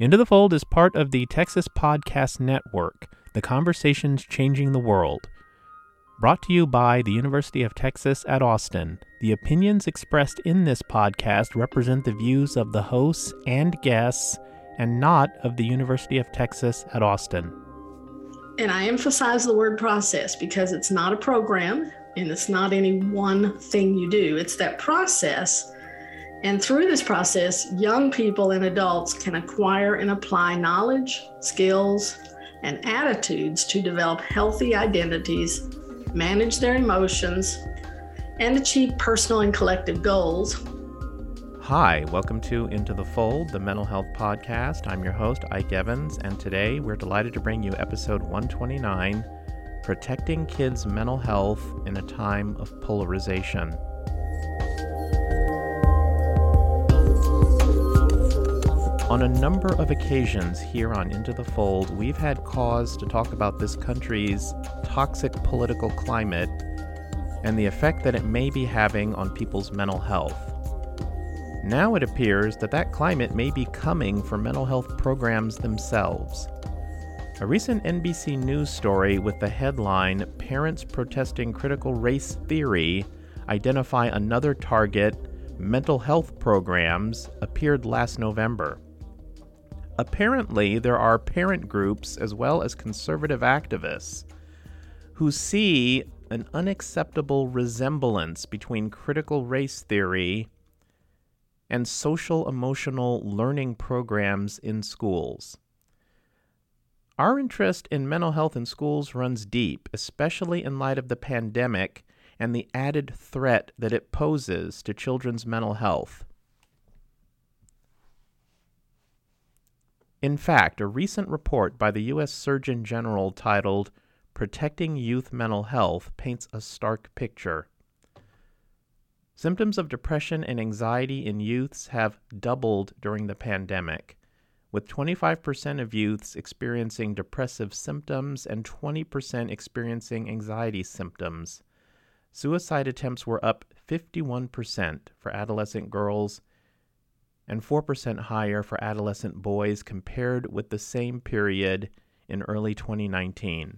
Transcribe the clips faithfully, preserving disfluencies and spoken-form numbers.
Into the Fold is part of the Texas Podcast Network, the conversations changing the world. Brought to you by the University of Texas at Austin. The opinions expressed in this podcast represent the views of the hosts and guests, and not of the University of Texas at Austin. And I emphasize the word process because it's not a program and it's not any one thing you do. It's that process. And through this process, young people and adults can acquire and apply knowledge, skills, and attitudes to develop healthy identities, manage their emotions, and achieve personal and collective goals. Hi, welcome to Into the Fold, the mental health podcast. I'm your host, Ike Evans, and today we're delighted to bring you episode one twenty-nine, Protecting Kids' Mental Health in a Time of Polarization. On a number of occasions here on Into the Fold, we've had cause to talk about this country's toxic political climate and the effect that it may be having on people's mental health. Now it appears that that climate may be coming for mental health programs themselves. A recent N B C News story with the headline, "Parents Protesting Critical Race Theory Identify Another Target, Mental Health Programs," appeared last November. Apparently, there are parent groups as well as conservative activists who see an unacceptable resemblance between critical race theory and social emotional learning programs in schools. Our interest in mental health in schools runs deep, especially in light of the pandemic and the added threat that it poses to children's mental health. In fact, a recent report by the U S Surgeon General titled "Protecting Youth Mental Health" paints a stark picture. Symptoms of depression and anxiety in youths have doubled during the pandemic, with twenty-five percent of youths experiencing depressive symptoms and twenty percent experiencing anxiety symptoms. Suicide attempts were up fifty-one percent for adolescent girls and four percent higher for adolescent boys compared with the same period in early twenty nineteen.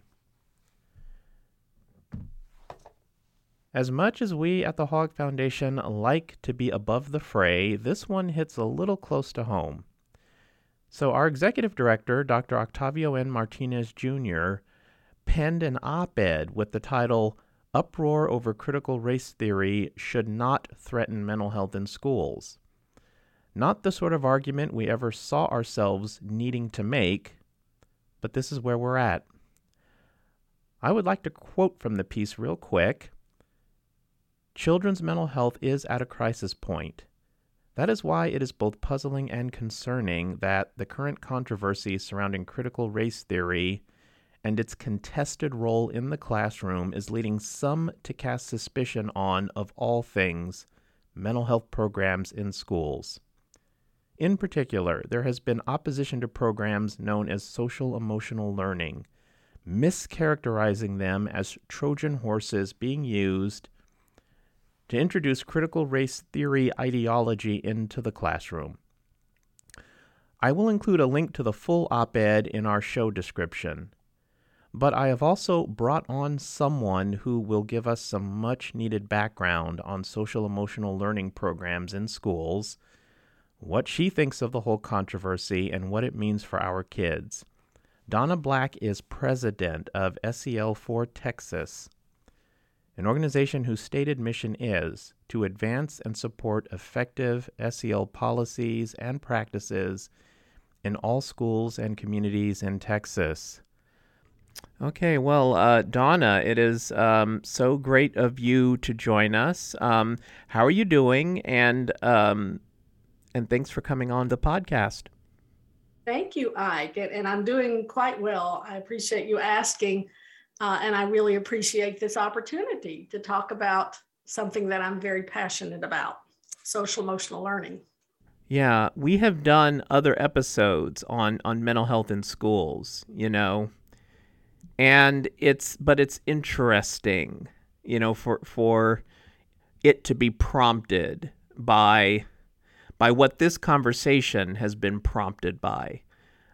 As much as we at the Hogg Foundation like to be above the fray, this one hits a little close to home. So our executive director, Doctor Octavio N. Martinez Junior, penned an op-ed with the title, "Uproar Over Critical Race Theory Should Not Threaten Mental Health in Schools." Not the sort of argument we ever saw ourselves needing to make, but this is where we're at. I would like to quote from the piece real quick. "Children's mental health is at a crisis point. That is why it is both puzzling and concerning that the current controversy surrounding critical race theory and its contested role in the classroom is leading some to cast suspicion on, of all things, mental health programs in schools. In particular, there has been opposition to programs known as social emotional learning, mischaracterizing them as Trojan horses being used to introduce critical race theory ideology into the classroom." I will include a link to the full op-ed in our show description, but I have also brought on someone who will give us some much-needed background on social emotional learning programs in schools, what she thinks of the whole controversy, and what it means for our kids. Donna Black is president of S E L for Texas, an organization whose stated mission is to advance and support effective S E L policies and practices in all schools and communities in Texas. Okay, well, uh, Donna, it is um, so great of you to join us. Um, how are you doing? And um, and thanks for coming on the podcast. Thank you, Ike, and I'm doing quite well. I appreciate you asking. Uh, and I really appreciate this opportunity to talk about something that I'm very passionate about, social emotional learning. Yeah, we have done other episodes on, on mental health in schools, you know, and it's, but it's interesting, you know, for, for it to be prompted by by what this conversation has been prompted by.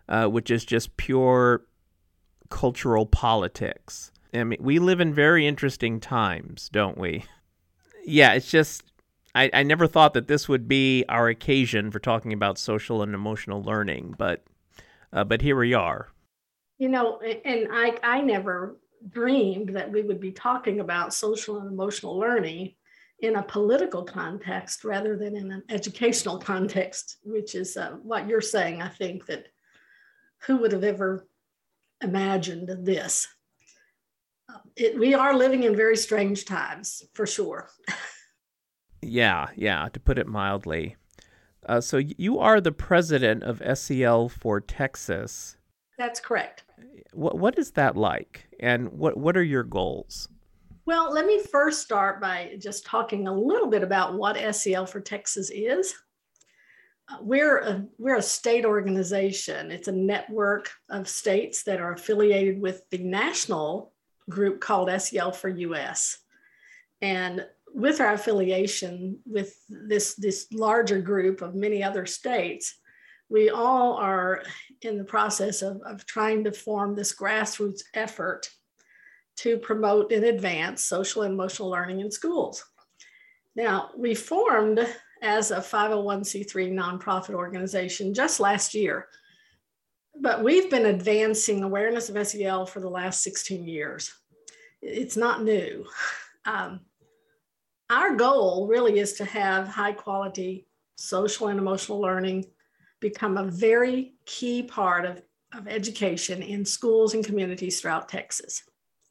uh, which is just pure cultural politics. I mean, we live in very interesting times, don't we? Yeah, it's just, I, I never thought that this would be our occasion for talking about social and emotional learning, but uh, but here we are. You know, and I, I never dreamed that we would be talking about social and emotional learning in a political context rather than in an educational context, which is uh, what you're saying. I think that who would have ever imagined this? It, we are living in very strange times, for sure. Yeah, yeah, to put it mildly. Uh, so you are the president of S E L for Texas. That's correct. What what is that like, and what what are your goals? Well, let me first start by just talking a little bit about what S E L for Texas is. Uh, we're a, we're a state organization. It's a network of states that are affiliated with the national group called S E L for U S. And with our affiliation with this, this larger group of many other states, we all are in the process of, of trying to form this grassroots effort to promote and advance social and emotional learning in schools. Now, we formed as a five oh one c three nonprofit organization just last year, but we've been advancing awareness of S E L for the last sixteen years. It's not new. Um, our goal really is to have high quality social and emotional learning become a very key part of, of education in schools and communities throughout Texas.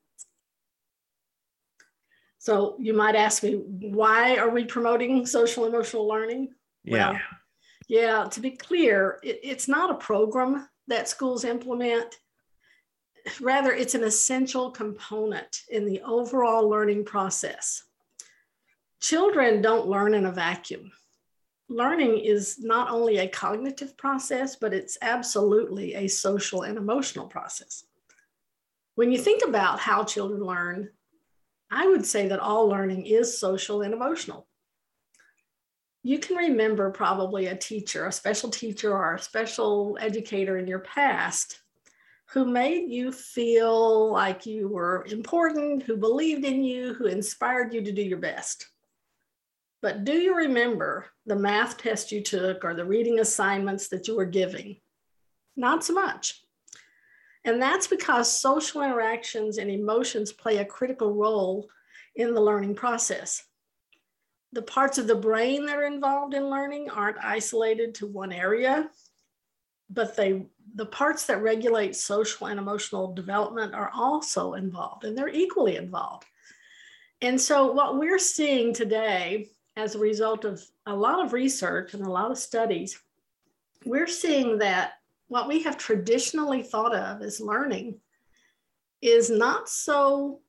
So you might ask me, why are we promoting social and emotional learning? Yeah. Well, yeah, to be clear, it, it's not a program that schools implement. Rather, it's an essential component in the overall learning process. Children don't learn in a vacuum. Learning is not only a cognitive process, but it's absolutely a social and emotional process. When you think about how children learn, I would say that all learning is social and emotional. You can remember probably a teacher, a special teacher or a special educator in your past who made you feel like you were important, who believed in you, who inspired you to do your best. But do you remember the math test you took or the reading assignments that you were giving? Not so much. And that's because social interactions and emotions play a critical role in the learning process. The parts of the brain that are involved in learning aren't isolated to one area, but they, the parts that regulate social and emotional development are also involved, and they're equally involved. And so what we're seeing today as a result of a lot of research and a lot of studies, we're seeing that what we have traditionally thought of as learning is not so,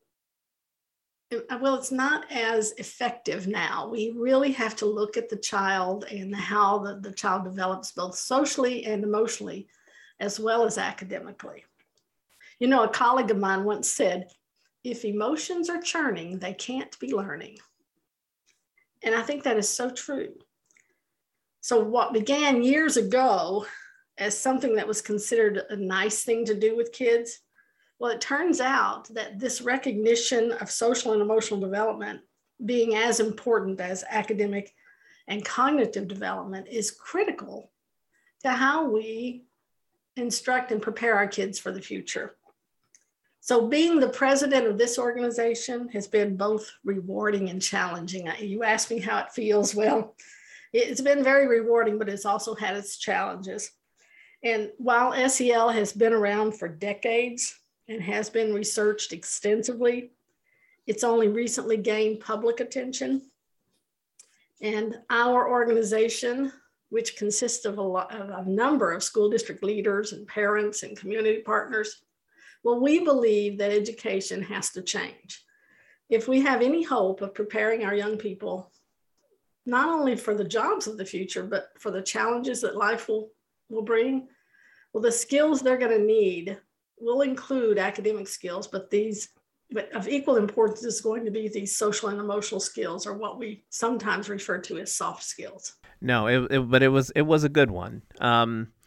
well, it's not as effective now. We really have to look at the child and how the, the child develops both socially and emotionally, as well as academically. You know, a colleague of mine once said, if emotions are churning, they can't be learning. And I think that is so true. So what began years ago as something that was considered a nice thing to do with kids, well, it turns out that this recognition of social and emotional development being as important as academic and cognitive development is critical to how we instruct and prepare our kids for the future. So being the president of this organization has been both rewarding and challenging. You asked me how it feels. Well, it's been very rewarding, but it's also had its challenges. And while S E L has been around for decades and has been researched extensively, it's only recently gained public attention. And our organization, which consists of a, lot, of a number of school district leaders and parents and community partners, well, we believe that education has to change. If we have any hope of preparing our young people, not only for the jobs of the future, but for the challenges that life will, will bring, well, the skills they're going to need will include academic skills, but these, but of equal importance is going to be these social and emotional skills, or what we sometimes refer to as soft skills. No, it, it but it was it was a good one. Um,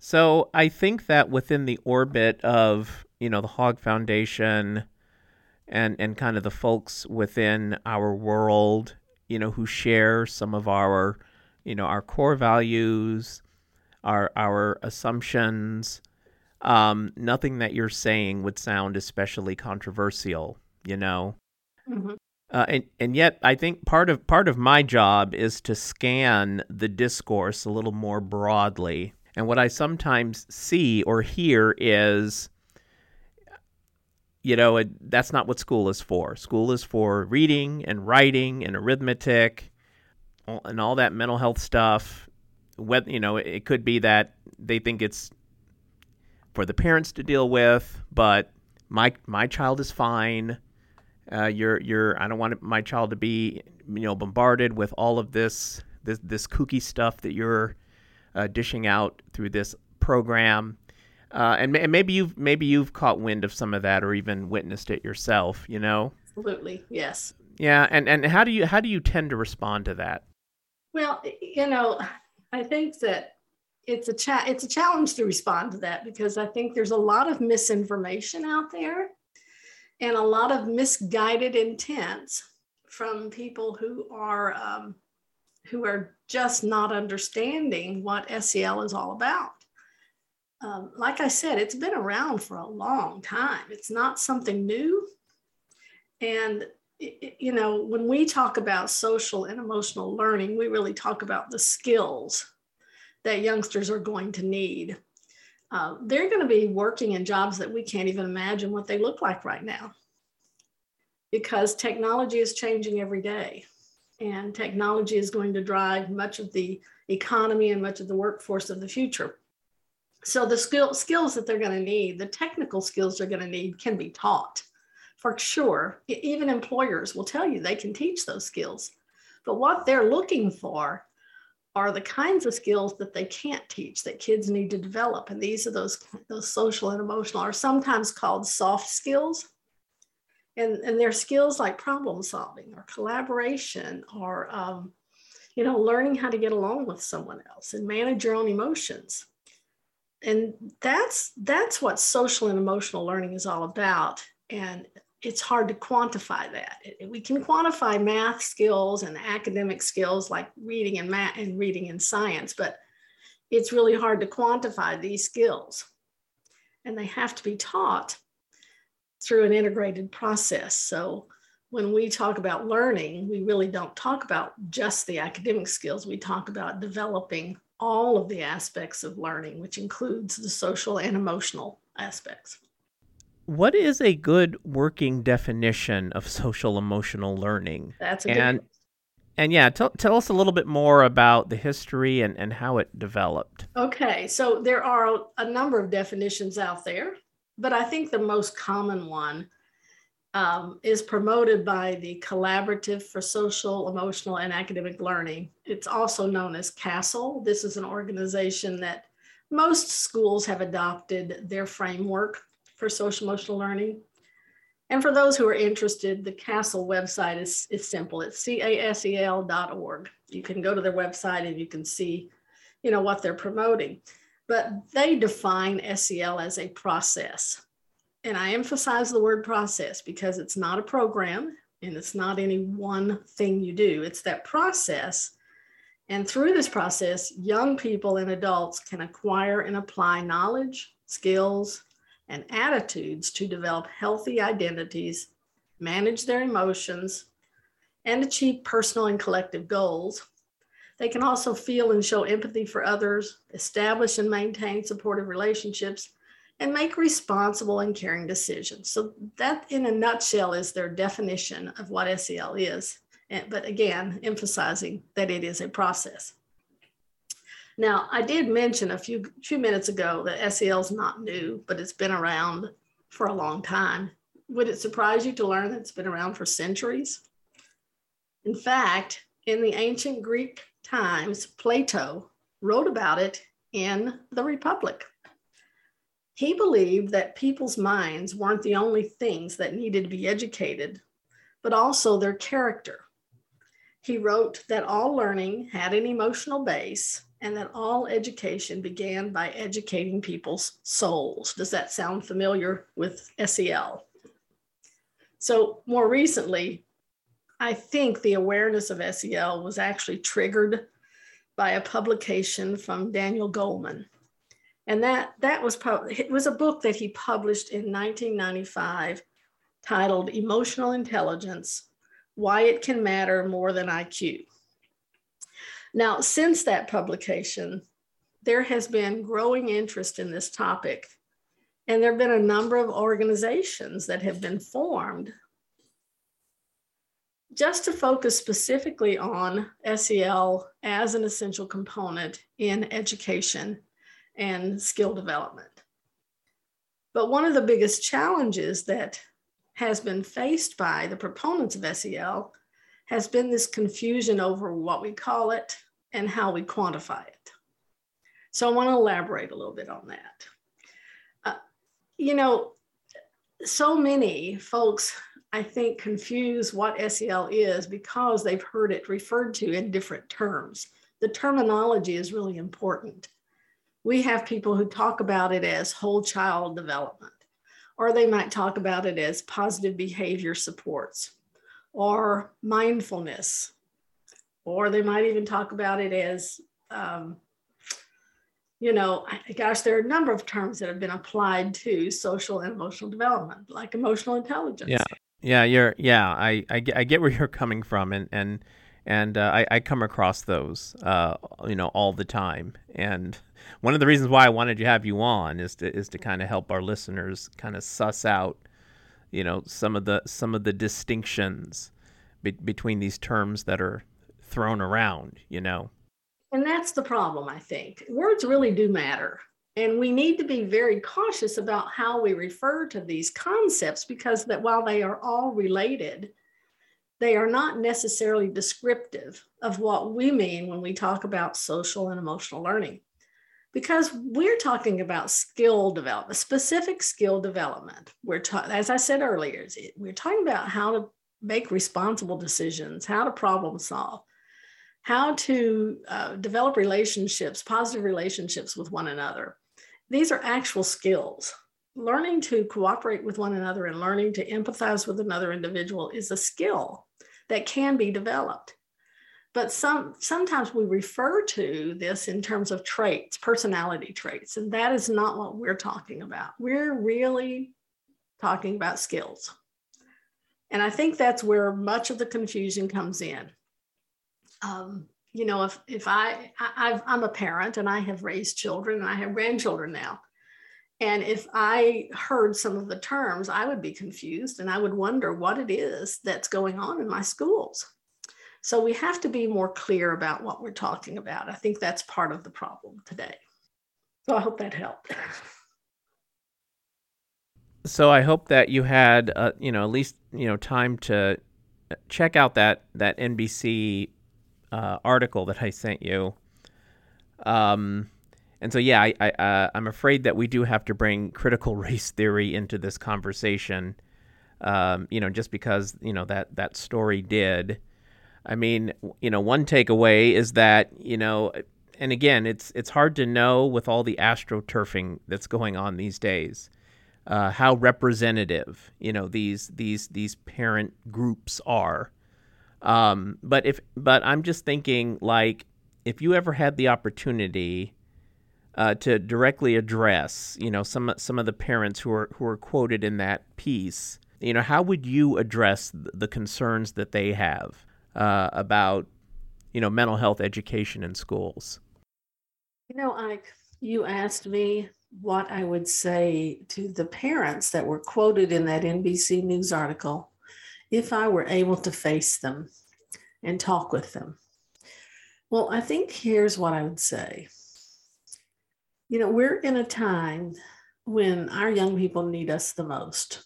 So I think that within the orbit of, you know, the Hogg Foundation and, and kind of the folks within our world, you know, who share some of our, you know, our core values, our our assumptions, um, nothing that you're saying would sound especially controversial, you know. Mhm. Uh, and and yet, I think part of part of my job is to scan the discourse a little more broadly. And what I sometimes see or hear is, you know, it, that's not what school is for. School is for reading and writing and arithmetic and all that mental health stuff. Whether, you know, it could be that they think it's for the parents to deal with, but my my child is fine. Uh, you're you're. I don't want my child to be, you know, bombarded with all of this this this kooky stuff that you're uh, dishing out through this program. Uh, and, and maybe you've maybe you've caught wind of some of that, or even witnessed it yourself. You know. Absolutely, yes. Yeah. And, and how do you how do you tend to respond to that? Well, you know, I think that it's a cha- it's a challenge to respond to that because I think there's a lot of misinformation out there and a lot of misguided intents from people who are um, who are just not understanding what S E L is all about. Um, like I said, it's been around for a long time. It's not something new. And, it, you know, when we talk about social and emotional learning, we really talk about the skills that youngsters are going to need. Uh, they're going to be working in jobs that we can't even imagine what they look like right now because technology is changing every day. And technology is going to drive much of the economy and much of the workforce of the future. So the skill, skills that they're going to need, the technical skills they're going to need can be taught for sure. Even employers will tell you they can teach those skills. But what they're looking for are the kinds of skills that they can't teach that kids need to develop. And these are those, those social and emotional are sometimes called soft skills. And, and they're skills like problem solving or collaboration or, um, you know, learning how to get along with someone else and manage your own emotions. And that's that's what social and emotional learning is all about. And it's hard to quantify that. We can quantify math skills and academic skills like reading and math and reading and science, but it's really hard to quantify these skills. And they have to be taught through an integrated process. So when we talk about learning, we really don't talk about just the academic skills. We talk about developing all of the aspects of learning, which includes the social and emotional aspects. What is a good working definition of social emotional learning? That's a good And question. and yeah, tell tell us a little bit more about the history and, and how it developed. Okay, so there are a number of definitions out there, but I think the most common one um, is promoted by the Collaborative for Social, Emotional, and Academic Learning. It's also known as CASEL. This is an organization that most schools have adopted their framework for social emotional learning. And for those who are interested, the CASEL website is, is simple. It's C A S E L dot org. You can go to their website and you can see, you know, what they're promoting. But they define S E L as a process. And I emphasize the word process because it's not a program and it's not any one thing you do. It's that process. And through this process, young people and adults can acquire and apply knowledge, skills, and attitudes to develop healthy identities, manage their emotions, and achieve personal and collective goals. They can also feel and show empathy for others, establish and maintain supportive relationships, and make responsible and caring decisions. So that, in a nutshell, is their definition of what S E L is. But again, emphasizing that it is a process. Now, I did mention a few, few minutes ago that S E L is not new, but it's been around for a long time. Would it surprise you to learn that it's been around for centuries? In fact, in the ancient Greek times, Plato wrote about it in the Republic. He believed that people's minds weren't the only things that needed to be educated, but also their character. He wrote that all learning had an emotional base and that all education began by educating people's souls. Does that sound familiar with S E L? So more recently, I think the awareness of S E L was actually triggered by a publication from Daniel Goleman. And that, that was, it was a book that he published in nineteen ninety-five titled Emotional Intelligence, Why It Can Matter More Than I Q. Now, since that publication, there has been growing interest in this topic, and there have been a number of organizations that have been formed just to focus specifically on S E L as an essential component in education and skill development. But one of the biggest challenges that has been faced by the proponents of S E L has been this confusion over what we call it and how we quantify it. So I want to elaborate a little bit on that. Uh, you know, so many folks, I think, confuse what S E L is because they've heard it referred to in different terms. The terminology is really important. We have people who talk about it as whole child development, or they might talk about it as positive behavior supports, or mindfulness, or they might even talk about it as, um, you know, gosh, there are a number of terms that have been applied to social and emotional development, like emotional intelligence. Yeah, yeah, you're, yeah, I, I, get, I get where you're coming from, and and and uh, I, I come across those, uh, you know, all the time. And one of the reasons why I wanted to have you on is to is to kind of help our listeners kind of suss out, you know, some of the some of the distinctions be- between these terms that are thrown around, you know. And that's the problem, I think. Words really do matter. And we need to be very cautious about how we refer to these concepts, because that while they are all related, they are not necessarily descriptive of what we mean when we talk about social and emotional learning. Because we're talking about skill development, specific skill development. We're ta- as I said earlier, we're talking about how to make responsible decisions, how to problem solve, how to uh, develop relationships, positive relationships with one another. These are actual skills. Learning to cooperate with one another and learning to empathize with another individual is a skill that can be developed. But some, sometimes we refer to this in terms of traits, personality traits, and that is not what we're talking about. We're really talking about skills. And I think that's where much of the confusion comes in. Um, you know, if, if I, I I've, I'm a parent and I have raised children and I have grandchildren now. And if I heard some of the terms, I would be confused and I would wonder what it is that's going on in my schools. So we have to be more clear about what we're talking about. I think that's part of the problem today. So I hope that helped. So I hope that you had, uh, you know, at least, you know, time to check out that, that N B C uh, article that I sent you. Um, and so, yeah, I, I, uh, I'm afraid that we do have to bring critical race theory into this conversation, um, you know, just because, you know, that, that story did. I mean, you know, one takeaway is that, you know, and again, it's it's hard to know with all the astroturfing that's going on these days, uh, how representative, you know, these these these parent groups are. Um, but if but I'm just thinking, like, if you ever had the opportunity uh, to directly address, you know, some some of the parents who are who are quoted in that piece, you know, how would you address the concerns that they have uh, about, you know, mental health education in schools? You know, Ike, you asked me what I would say to the parents that were quoted in that N B C News article if I were able to face them and talk with them. Well, I think here's what I would say. You know, we're in a time when our young people need us the most.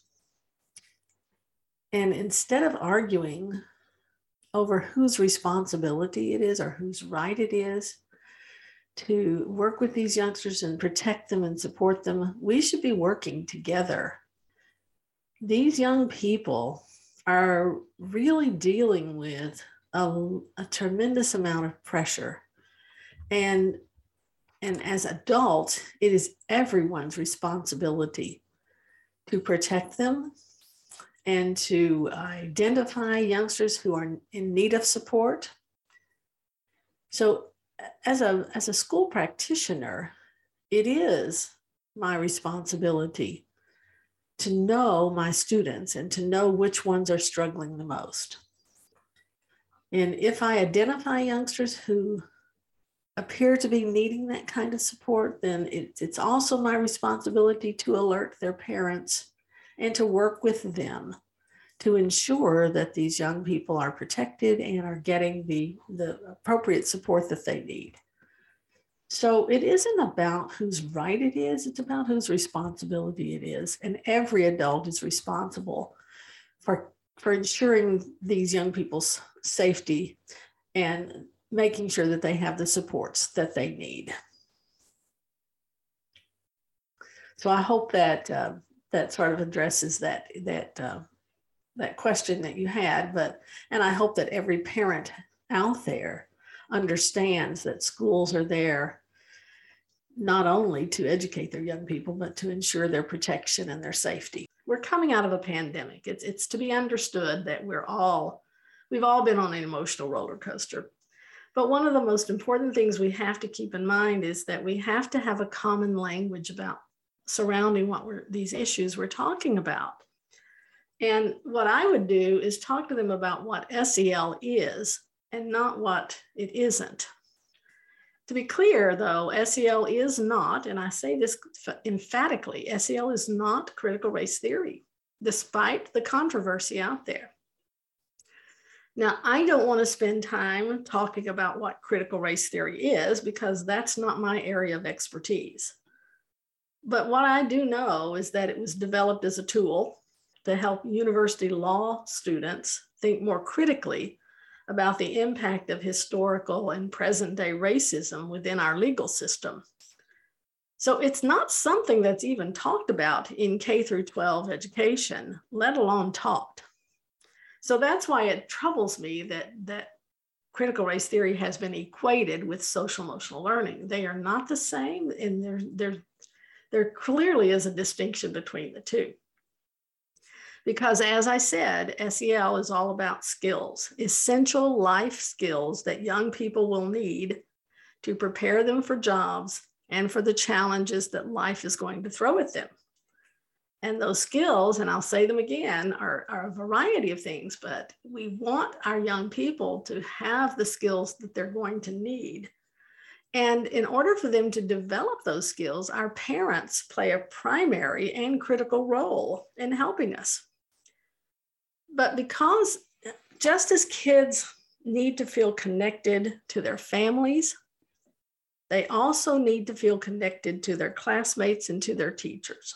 And instead of arguing over whose responsibility it is or whose right it is to work with these youngsters and protect them and support them, we should be working together. These young people are really dealing with a, a tremendous amount of pressure. And, and as adults, it is everyone's responsibility to protect them and to identify youngsters who are in need of support. So as a, as a school practitioner, it is my responsibility to know my students and to know which ones are struggling the most. And if I identify youngsters who appear to be needing that kind of support, then it, it's also my responsibility to alert their parents and to work with them to ensure that these young people are protected and are getting the, the appropriate support that they need. So it isn't about whose right it is, it's about whose responsibility it is. And every adult is responsible for, for ensuring these young people's safety and making sure that they have the supports that they need. So I hope that uh, that sort of addresses that, that, uh, that question that you had, but, and I hope that every parent out there understands that schools are there not only to educate their young people, but to ensure their protection and their safety. We're coming out of a pandemic. It's, it's to be understood that we're all, we've all been on an emotional roller coaster. But one of the most important things we have to keep in mind is that we have to have a common language about surrounding what we're, these issues we're talking about. And what I would do is talk to them about what S E L is and not what it isn't. To be clear, though, S E L is not, and I say this emphatically, S E L is not critical race theory, despite the controversy out there. Now, I don't want to spend time talking about what critical race theory is because that's not my area of expertise. But what I do know is that it was developed as a tool to help university law students think more critically about the impact of historical and present-day racism within our legal system. So it's not something that's even talked about in K through twelve education, let alone taught. So that's why it troubles me that, that critical race theory has been equated with social emotional learning. They are not the same, and there, there, there clearly is a distinction between the two. Because as I said, S E L is all about skills, essential life skills that young people will need to prepare them for jobs and for the challenges that life is going to throw at them. And those skills, and I'll say them again, are, are a variety of things, but we want our young people to have the skills that they're going to need. And in order for them to develop those skills, our parents play a primary and critical role in helping us. But because just as kids need to feel connected to their families, they also need to feel connected to their classmates and to their teachers.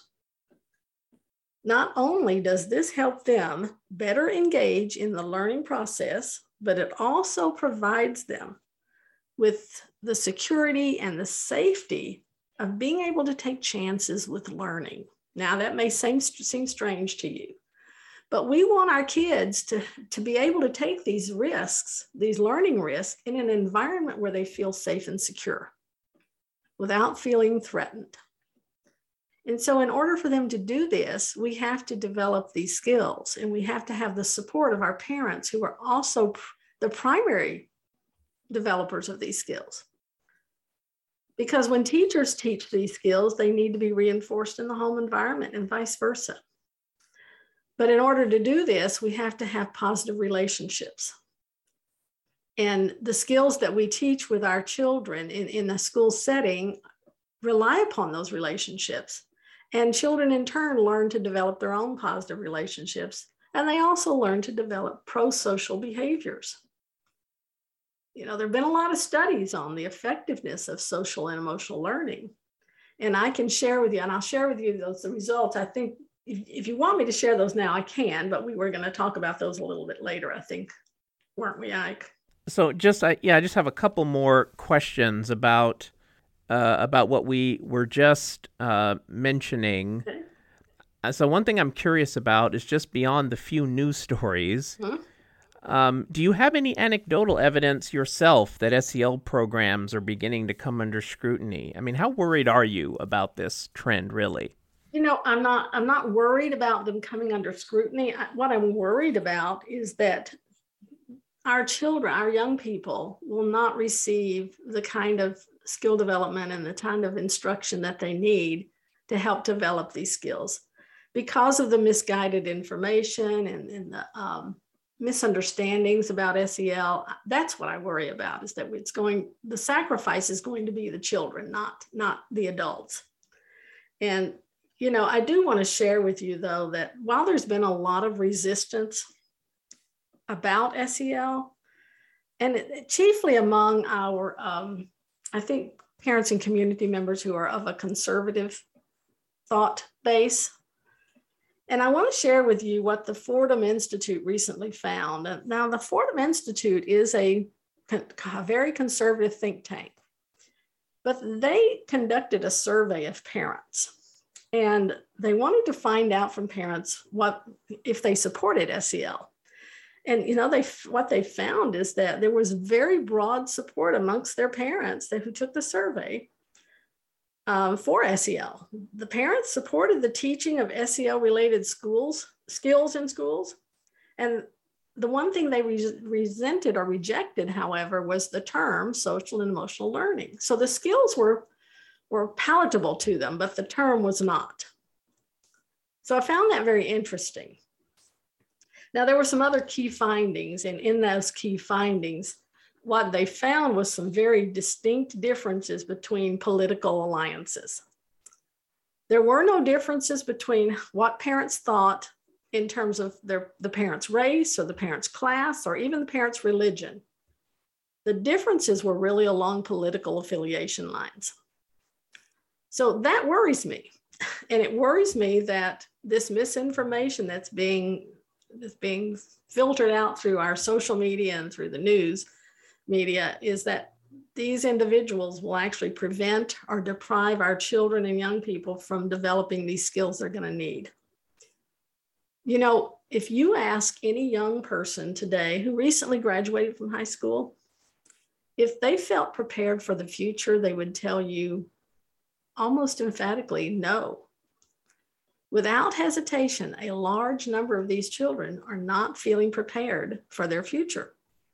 Not only does this help them better engage in the learning process, but it also provides them with the security and the safety of being able to take chances with learning. Now, that may seem, seem strange to you, but we want our kids to, to be able to take these risks, these learning risks, in an environment where they feel safe and secure without feeling threatened. And so in order for them to do this, we have to develop these skills, and we have to have the support of our parents, who are also pr- the primary developers of these skills. Because when teachers teach these skills, they need to be reinforced in the home environment and vice versa. But in order to do this, we have to have positive relationships. And the skills that we teach with our children in, in a school setting rely upon those relationships. And children in turn learn to develop their own positive relationships. And they also learn to develop pro-social behaviors. You know, there have been a lot of studies on the effectiveness of social and emotional learning. And I can share with you, and I'll share with you those the results. I think if, if you want me to share those now, I can, but we were going to talk about those a little bit later, I think, weren't we, Ike? So just, I, yeah, I just have a couple more questions about uh, about what we were just uh, mentioning. Okay. Uh, so one thing I'm curious about is just beyond the few news stories, Hmm? Um, do you have any anecdotal evidence yourself that S E L programs are beginning to come under scrutiny? I mean, how worried are you about this trend, really? You know, I'm not I'm not worried about them coming under scrutiny. I, what I'm worried about is that our children, our young people, will not receive the kind of skill development and the kind of instruction that they need to help develop these skills because of the misguided information and, and the um, misunderstandings about S E L. That's what I worry about, is that it's going, the sacrifice is going to be the children, not, not the adults. And, you know, I do want to share with you, though, that while there's been a lot of resistance about S E L, and it, chiefly among our, um, I think, parents and community members who are of a conservative thought base. And I want to share with you what the Fordham Institute recently found. Now, the Fordham Institute is a, a very conservative think tank, but they conducted a survey of parents. And they wanted to find out from parents what if they supported S E L. And you know, they what they found is that there was very broad support amongst their parents that, who took the survey um, for S E L. The parents supported the teaching of S E L related schools skills in schools. And the one thing they re- resented or rejected, however, was the term social and emotional learning. So the skills were were palatable to them, but the term was not. So I found that very interesting. Now, there were some other key findings, and in those key findings, what they found was some very distinct differences between political alliances. There were no differences between what parents thought in terms of their, the parents' race or the parents' class or even the parents' religion. The differences were really along political affiliation lines. So that worries me. And it worries me that this misinformation that's being, that's being filtered out through our social media and through the news media is that these individuals will actually prevent or deprive our children and young people from developing these skills they're going to need. You know, if you ask any young person today who recently graduated from high school, if they felt prepared for the future, they would tell you almost emphatically, no. Without hesitation, a large number of these children are not feeling prepared for their future.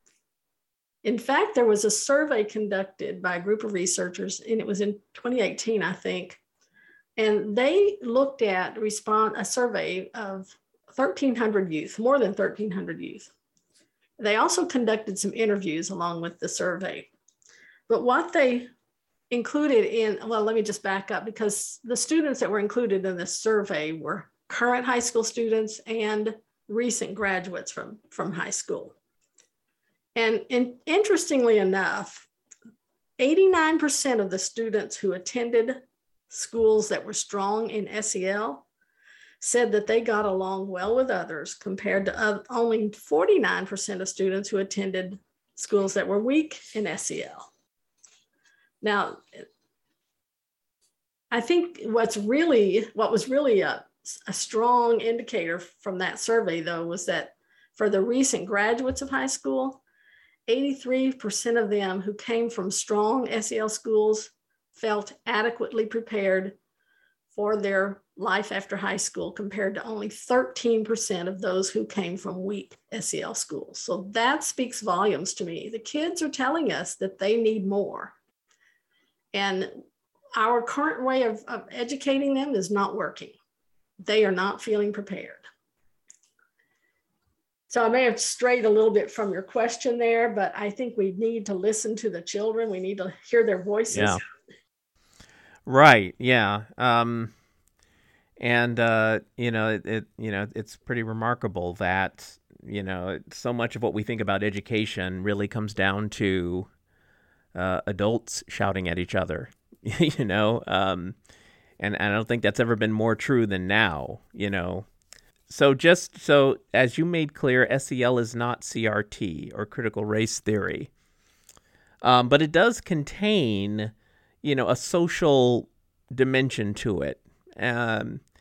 In fact, there was a survey conducted by a group of researchers, and it was in twenty eighteen, I think, and they looked at respond, a survey of thirteen hundred youth, more than thirteen hundred youth. They also conducted some interviews along with the survey. But what they included in, well, let me just back up, because the students that were included in this survey were current high school students and recent graduates from, from high school. And, and interestingly enough, eighty-nine percent of the students who attended schools that were strong in S E L said that they got along well with others, compared to only forty-nine percent of students who attended schools that were weak in S E L. Now, I think what's really, what was really a, a strong indicator from that survey, though, was that for the recent graduates of high school, eighty-three percent of them who came from strong S E L schools felt adequately prepared for their life after high school, compared to only thirteen percent of those who came from weak S E L schools. So that speaks volumes to me. The kids are telling us that they need more. And our current way of, of educating them is not working. They are not feeling prepared. So I may have strayed a little bit from your question there, but I think we need to listen to the children. We need to hear their voices. Yeah. Right. Yeah. Um, and, uh, you know, it, it, you know, it's pretty remarkable that, you know, so much of what we think about education really comes down to uh, adults shouting at each other, you know, um, and, and I don't think that's ever been more true than now, you know. So just so, as you made clear, S E L is not C R T or critical race theory, um, but it does contain, you know, a social dimension to it. Um,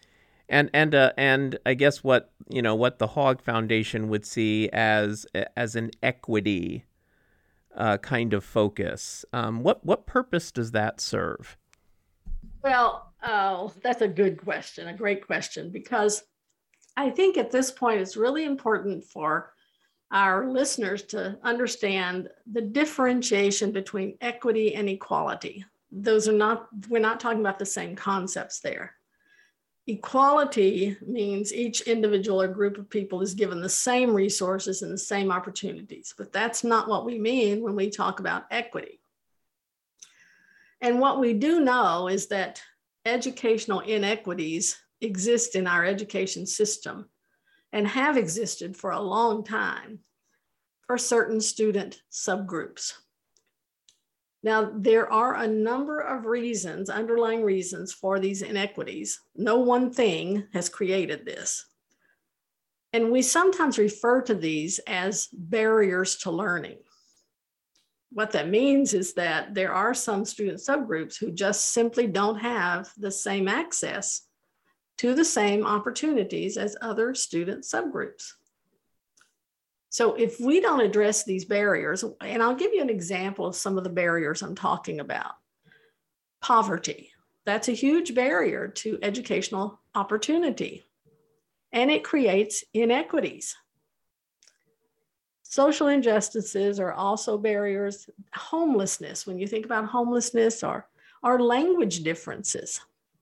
And and uh, and I guess what you know what the Hogg Foundation would see as as an equity uh, kind of focus. Um, what what purpose does that serve? Well, oh, that's a good question, a great question, because I think at this point it's really important for our listeners to understand the differentiation between equity and equality. Those are not, we're not talking about the same concepts there. Equality means each individual or group of people is given the same resources and the same opportunities, but that's not what we mean when we talk about equity. And what we do know is that educational inequities exist in our education system and have existed for a long time for certain student subgroups. Now, there are a number of reasons, underlying reasons for these inequities. No one thing has created this. And we sometimes refer to these as barriers to learning. What that means is that there are some student subgroups who just simply don't have the same access to the same opportunities as other student subgroups. So if we don't address these barriers, and I'll give you an example of some of the barriers I'm talking about. Poverty, that's a huge barrier to educational opportunity, and it creates inequities. Social injustices are also barriers. Homelessness, when you think about homelessness, or, or language differences.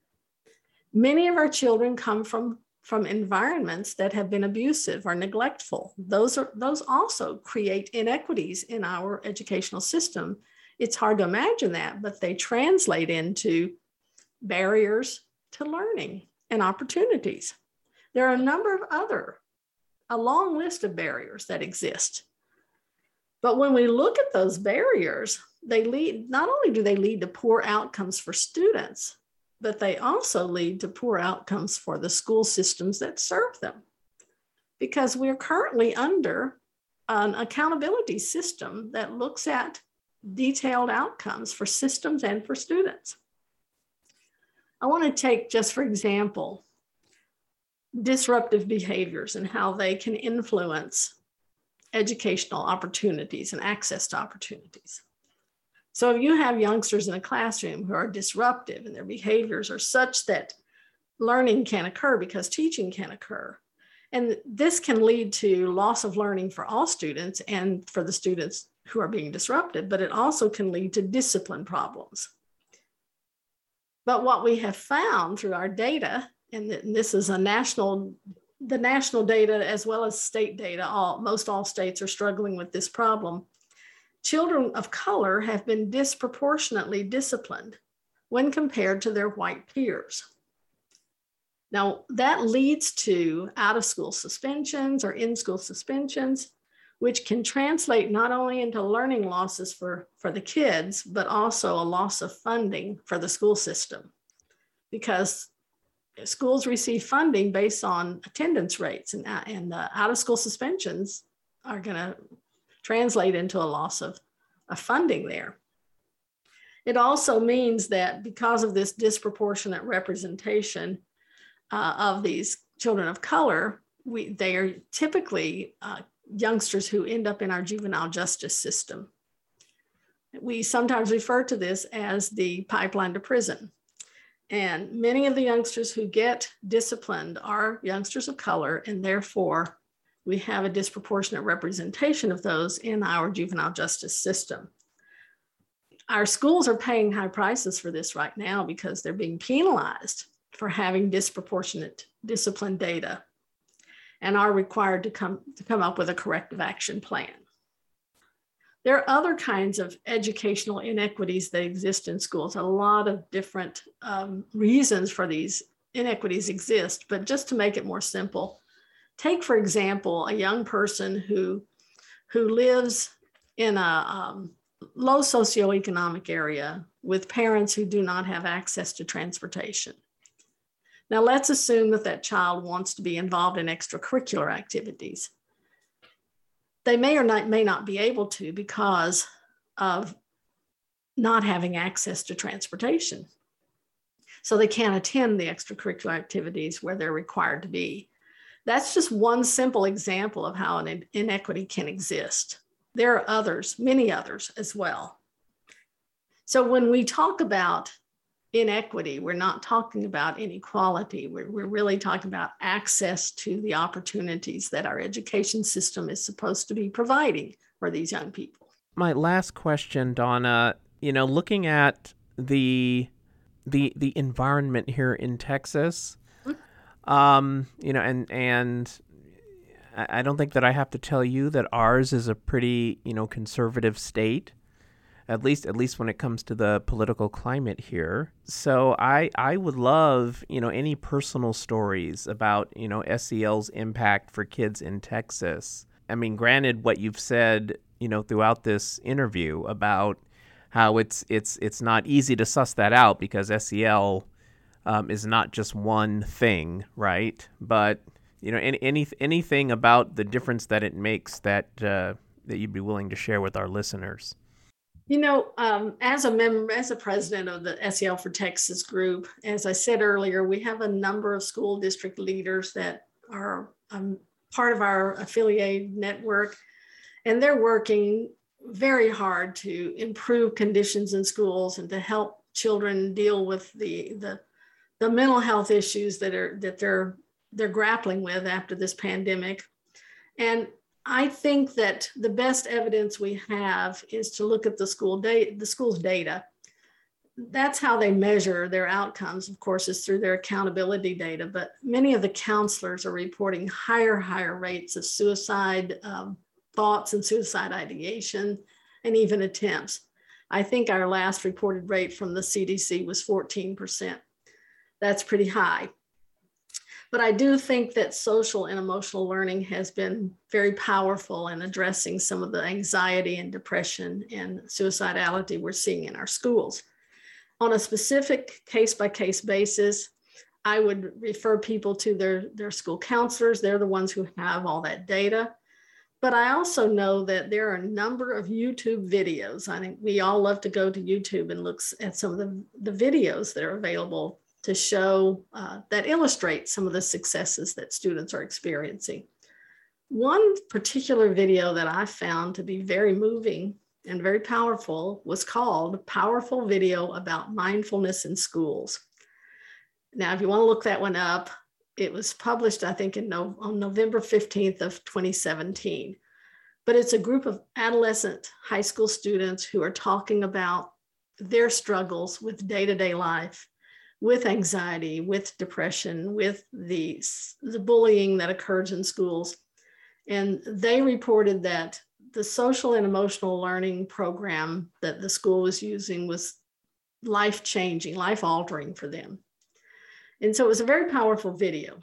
Many of our children come from, from environments that have been abusive or neglectful. Those, are, those also create inequities in our educational system. It's hard to imagine that, but they translate into barriers to learning and opportunities. There are a number of other, a long list of barriers that exist. But when we look at those barriers, they lead, not only do they lead to poor outcomes for students, but they also lead to poor outcomes for the school systems that serve them. Because we're currently under an accountability system that looks at detailed outcomes for systems and for students. I want to take, just for example, disruptive behaviors and how they can influence educational opportunities and access to opportunities. So if you have youngsters in a classroom who are disruptive and their behaviors are such that learning can occur because teaching can occur, and this can lead to loss of learning for all students and for the students who are being disrupted, but it also can lead to discipline problems. But what we have found through our data, and this is a national, the national data as well as state data, all, most all states are struggling with this problem. Children of color have been disproportionately disciplined when compared to their white peers. Now, that leads to out-of-school suspensions or in-school suspensions, which can translate not only into learning losses for, for the kids, but also a loss of funding for the school system, because schools receive funding based on attendance rates, and, and uh, out-of-school suspensions are going to translate into a loss of, of funding there. It also means that because of this disproportionate representation uh, of these children of color, we, they are typically uh, youngsters who end up in our juvenile justice system. We sometimes refer to this as the pipeline to prison. And many of the youngsters who get disciplined are youngsters of color, and therefore we have a disproportionate representation of those in our juvenile justice system. Our schools are paying high prices for this right now because they're being penalized for having disproportionate discipline data and are required to come, to come up with a corrective action plan. There are other kinds of educational inequities that exist in schools. A lot of different um, reasons for these inequities exist, but just to make it more simple, take, for example, a young person who, who lives in a um, low socioeconomic area with parents who do not have access to transportation. Now, let's assume that that child wants to be involved in extracurricular activities. They may or not, may not be able to because of not having access to transportation. so they can't attend the extracurricular activities where they're required to be. That's just one simple example of how an inequity can exist. There are others, many others as well. So when we talk about inequity, we're not talking about inequality. We're, we're really talking about access to the opportunities that our education system is supposed to be providing for these young people. My last question, Donna, you know, looking at the the the environment here in Texas, mm-hmm. um, you know, and and I don't think that I have to tell you that ours is a pretty, you know, conservative state. At least, at least when it comes to the political climate here. So I, I would love, you know, any personal stories about, you know, S E L's impact for kids in Texas. I mean, granted, what you've said, you know, throughout this interview about how it's it's it's not easy to suss that out because S E L um, is not just one thing, right? But you know, any, any anything about the difference that it makes that uh, that you'd be willing to share with our listeners. You know, um, as a member, as a president of the S E L for Texas group, as I said earlier, we have a number of school district leaders that are um, part of our affiliated network, and they're working very hard to improve conditions in schools and to help children deal with the the, the mental health issues that are that they're they're grappling with after this pandemic. And I think that the best evidence we have is to look at the school data, the school's data. That's how they measure their outcomes, of course, is through their accountability data. But many of the counselors are reporting higher, higher rates of suicide um, thoughts and suicide ideation, and even attempts. I think our last reported rate from the C D C was fourteen percent. That's pretty high. But I do think that social and emotional learning has been very powerful in addressing some of the anxiety and depression and suicidality we're seeing in our schools. On a specific case-by-case basis, I would refer people to their, their school counselors. They're the ones who have all that data. But I also know that there are a number of YouTube videos. I think we all love to go to YouTube and look at some of the, the videos that are available to show uh, that illustrate some of the successes that students are experiencing. One particular video that I found to be very moving and very powerful was called Powerful Video About Mindfulness in Schools. Now, if you want to look that one up, it was published, I think, in no, on November fifteenth of twenty seventeen. But it's a group of adolescent high school students who are talking about their struggles with day-to-day life, with anxiety, with depression, with the, the bullying that occurs in schools. And they reported that the social and emotional learning program that the school was using was life-changing, life-altering for them. And so it was a very powerful video.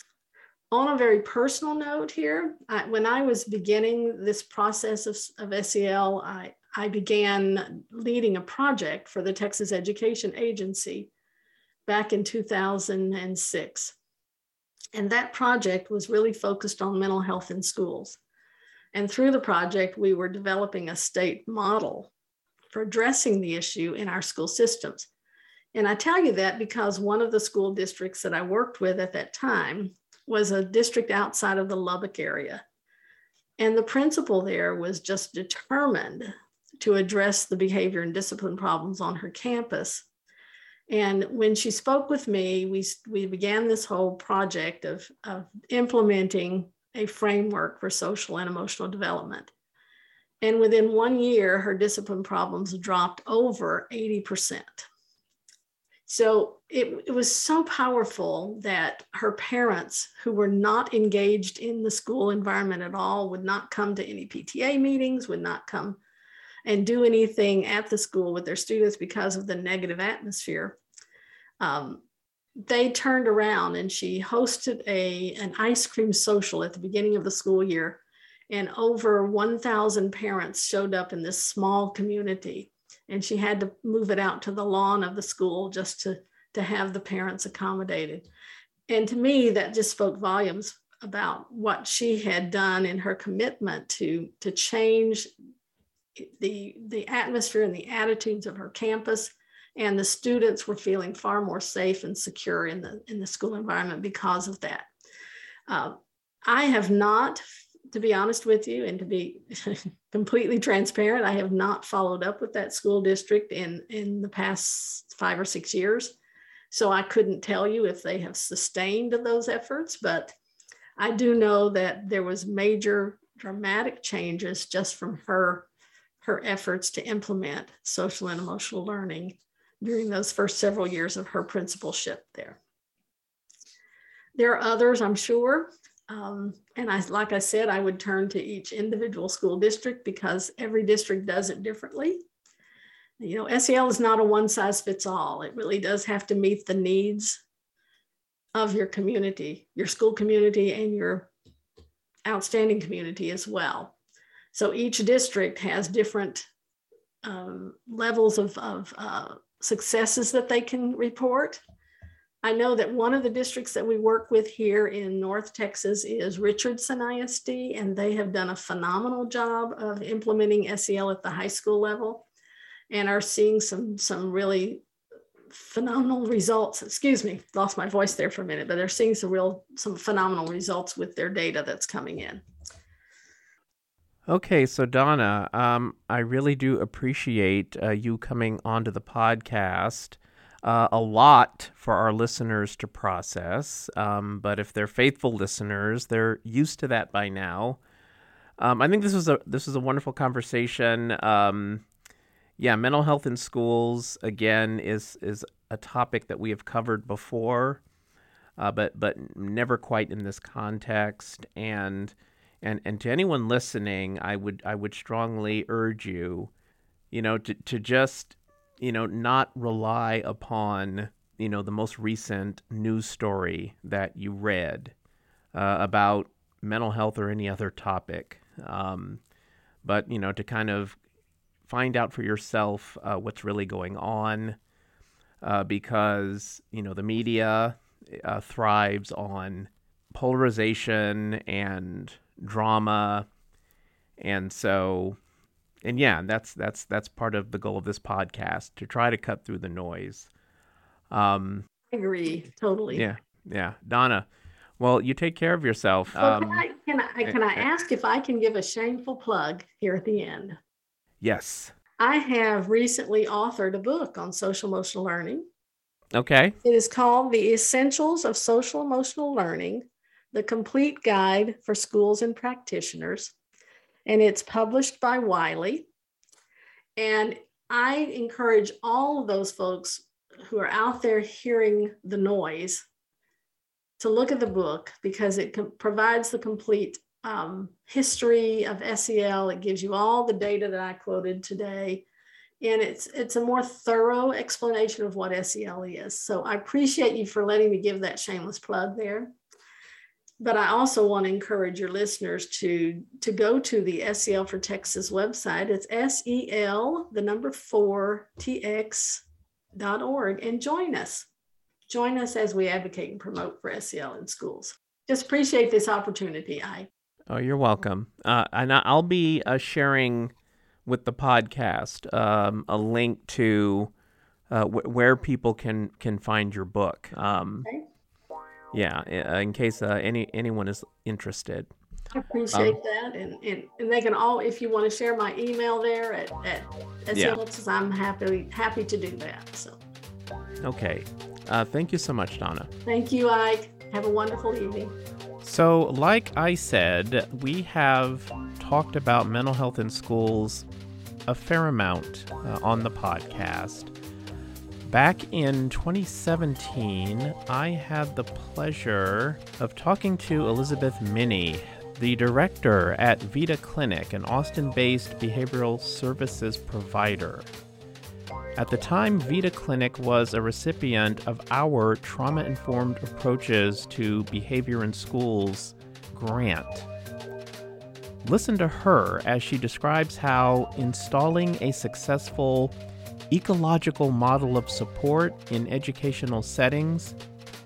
On a very personal note here, I, when I was beginning this process of, of S E L, I, I began leading a project for the Texas Education Agency back in two thousand six. And that project was really focused on mental health in schools. And through the project, we were developing a state model for addressing the issue in our school systems. And I tell you that because one of the school districts that I worked with at that time was a district outside of the Lubbock area. And the principal there was just determined to address the behavior and discipline problems on her campus. And when she spoke with me, we, we began this whole project of, of implementing a framework for social and emotional development. And within one year, her discipline problems dropped over eighty percent. So it, it was so powerful that her parents, who were not engaged in the school environment at all, would not come to any P T A meetings, would not come and do anything at the school with their students because of the negative atmosphere. Um, they turned around and she hosted a, an ice cream social at the beginning of the school year, and over one thousand parents showed up in this small community, and she had to move it out to the lawn of the school just to, to have the parents accommodated. And to me, that just spoke volumes about what she had done in her commitment to, to change the, the atmosphere and the attitudes of her campus And the students were feeling far more safe and secure in the, in the school environment because of that. Uh, I have not, to be honest with you, and to be completely transparent, I have not followed up with that school district in, in the past five or six years. So I couldn't tell you if they have sustained those efforts, but I do know that there was major dramatic changes just from her, her efforts to implement social and emotional learning during those first several years of her principalship there. There are others, I'm sure. Um, and I, like I said, I would turn to each individual school district because every district does it differently. You know, S E L is not a one size fits all. It really does have to meet the needs of your community, your school community, and your outstanding community as well. So each district has different um, levels of, of uh, successes that they can report. I know that one of the districts that we work with here in North Texas is Richardson I S D, and they have done a phenomenal job of implementing S E L at the high school level and are seeing some, some really phenomenal results. Excuse me, lost my voice there for a minute, but they're seeing some real, some phenomenal results with their data that's coming in. Okay, so Donna, um, I really do appreciate uh, you coming onto the podcast. Uh, a lot for our listeners to process, um, but if they're faithful listeners, they're used to that by now. Um, I think this was a this was a wonderful conversation. Um, yeah, mental health in schools again is is a topic that we have covered before, uh, but but never quite in this context. And and and to anyone listening, I would I would strongly urge you, you know, to to just you know, not rely upon, you know, the most recent news story that you read uh, about mental health or any other topic. Um, but, you know, to kind of find out for yourself uh, what's really going on uh, because, you know, the media uh, thrives on polarization and drama. And so... And yeah, that's that's that's part of the goal of this podcast, to try to cut through the noise. Um, I agree, totally. Yeah, yeah. Donna, well, you take care of yourself. Well, Um, can I, can I, can I ask if I can give a shameful plug here at the end? Yes. I have recently authored a book on social emotional learning. Okay. It is called The Essentials of Social Emotional Learning, the Complete Guide for Schools and Practitioners. And it's published by Wiley. And I encourage all of those folks who are out there hearing the noise to look at the book, because it com- provides the complete um, history of S E L. It gives you all the data that I quoted today. And it's, it's a more thorough explanation of what S E L is. So I appreciate you for letting me give that shameless plug there. But I also want to encourage your listeners to, to go to the S E L for Texas website. It's S E L, the number four, T X dot org, and join us. Join us as we advocate and promote for S E L in schools. Just appreciate this opportunity. I. Oh, you're welcome. Uh, and I'll be uh, sharing with the podcast um, a link to uh, w- where people can, can find your book. Um, okay. Yeah, in case uh, any anyone is interested. I appreciate um, that. And, and and they can all, if you want to share my email there at, at S E L, yeah. I'm happy, happy to do that. So. Okay. Uh, thank you so much, Donna. Thank you, Ike. Have a wonderful evening. So, like I said, we have talked about mental health in schools a fair amount uh, on the podcast. Back in twenty seventeen, I had the pleasure of talking to Elizabeth Minnie, the director at Vita Clinic, an Austin-based behavioral services provider. At the time, Vita Clinic was a recipient of our Trauma-Informed Approaches to Behavior in Schools grant. Listen to her as she describes how installing a successful ecological model of support in educational settings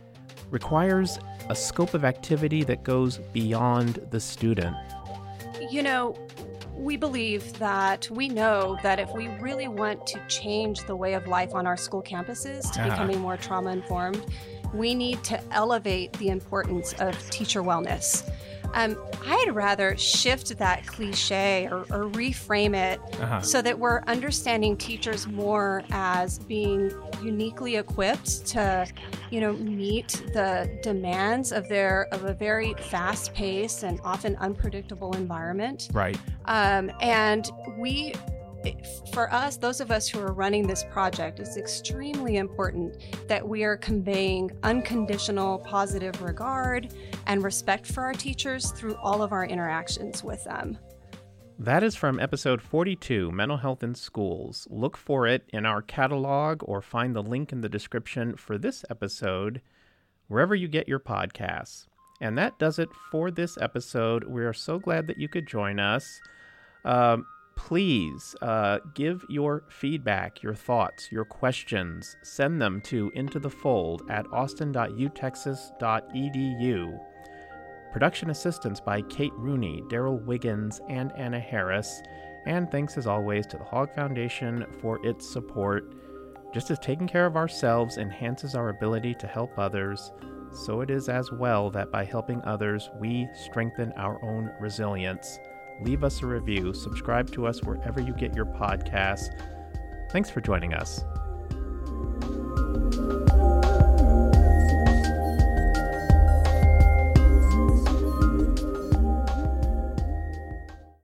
requires a scope of activity that goes beyond the student. You know, we believe that we know that if we really want to change the way of life on our school campuses to Uh-huh. becoming more trauma-informed, we need to elevate the importance of teacher wellness. Um, I'd rather shift that cliche or, or reframe it Uh-huh. so that we're understanding teachers more as being uniquely equipped to, you know, meet the demands of their of a very fast-paced and often unpredictable environment. Right. Um, and we, for us, those of us who are running this project, it's extremely important that we are conveying unconditional positive regard and respect for our teachers through all of our interactions with them. That is from episode forty-two, Mental Health in Schools. Look for it in our catalog or find the link in the description for this episode wherever you get your podcasts. And that does it for this episode. We are so glad that you could join us. Um, please uh, give your feedback, your thoughts, your questions. Send them to intothefold at austin dot u texas dot e d u. Production assistance by Kate Rooney, Daryl Wiggins, and Anna Harris. And thanks as always to the Hogg Foundation for its support. Just as taking care of ourselves enhances our ability to help others, so it is as well that by helping others, we strengthen our own resilience. Leave us a review, subscribe to us wherever you get your podcasts. Thanks for joining us.